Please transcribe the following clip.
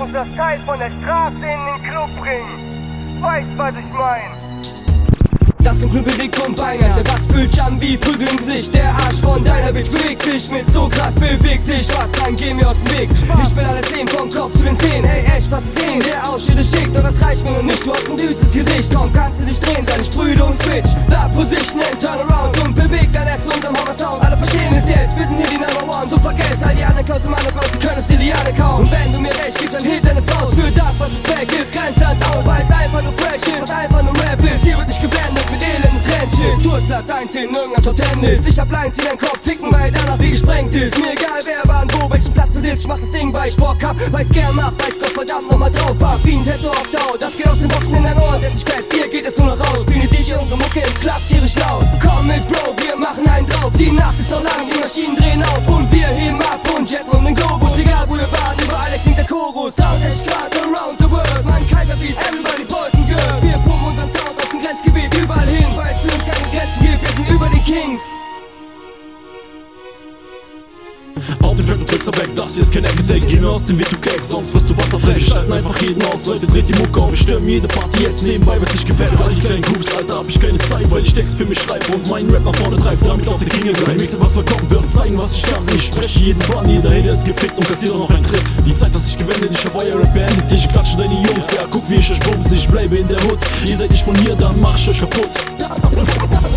muss das Teil von der Straße in den Club bringen. Weißt, was ich mein? Das Geklüppel dick und Beine, der Bass fühlt Jam wie Prügel im Gesicht. Der Arsch von deiner Bitch bewegt sich mit so krass bewegt sich. Was, dann geh mir aus dem Weg. Ich will alles sehen, vom Kopf zu den Zehen. Hey, echt fast 10, der Ausschnitt ist schick, doch das reicht mir noch nicht. Du hast ein süßes Gesicht, komm, kannst du dich drehen, seine Sprühe und Switch. Da Position and turn around und bewegt dein S unterm Hammer-Sound. Alle verstehen es jetzt, wir sind hier die Number One. So vergesst, all die anderen Klaus im Underground, sie können es dir die alle kaum. Und wenn du mir recht gibst, dann hebt deine Faust für das, was es back ist. Grenzland out, weil es einfach nur fresh ist, was einfach nur Rap ist. Hier wird nicht geblendet mit elenden Trendshit. Du hast Platz 1 in irgendeiner Top 10 ist. Ich hab Lines, die dein Kopf ficken, weil danach wie gesprengt ist. Mir egal wer wann wo, welchen Platz besitzt. Ich mach das Ding, weil ich Bock hab, weil's gern macht, weil's Gott verdammt nochmal drauf hab. Wie ein Tattoo auf Dauer, das geht aus den Boxen in dein Ohr und hält sich fest. Hier geht es nur noch raus, spielen die DJ unsere Mucke im Club tierisch laut. Komm mit Bro, wir machen einen drauf. Die Nacht ist noch lang, die Maschinen drehen auf und wir heben ab und jetten um den Globus. Egal wo wir waren, überall klingt der Chorus. Sound echt grad around the world, man kalter Beat, everybody poison girl. Wir pumpen unseren Sound aus dem Grenzgebiet überall hin, weil es für uns keine Grenzen gibt, wir sind über die Kings. Auf den Track und drückst weg, das hier ist kein Eck-Attack. Geh mir aus dem Weg, du Keck, sonst wirst du wasserfleck. Schalten einfach jeden aus, Leute, dreht die Mucke auf. Ich stürm jede Party jetzt nebenbei, weil's nicht gefällt. Für all die kleinen Groups, Alter, hab ich keine Zeit, weil ich Text für mich schreibe und meinen Rap nach vorne treibt. Damit auch der King gleich. Mixen, was verkommen wird, zeigen, was ich kann. Ich spreche jeden Bann, jeder Hater ist gefickt und kassiert auch noch einen Tritt. Die Zeit hat sich gewendet, ich hab euer Rap beendet. Ich klatsche deine Jungs, ja, guck wie ich euch bumse. Ich bleibe in der Hood, ihr seid nicht von hier, dann mach ich euch kaputt.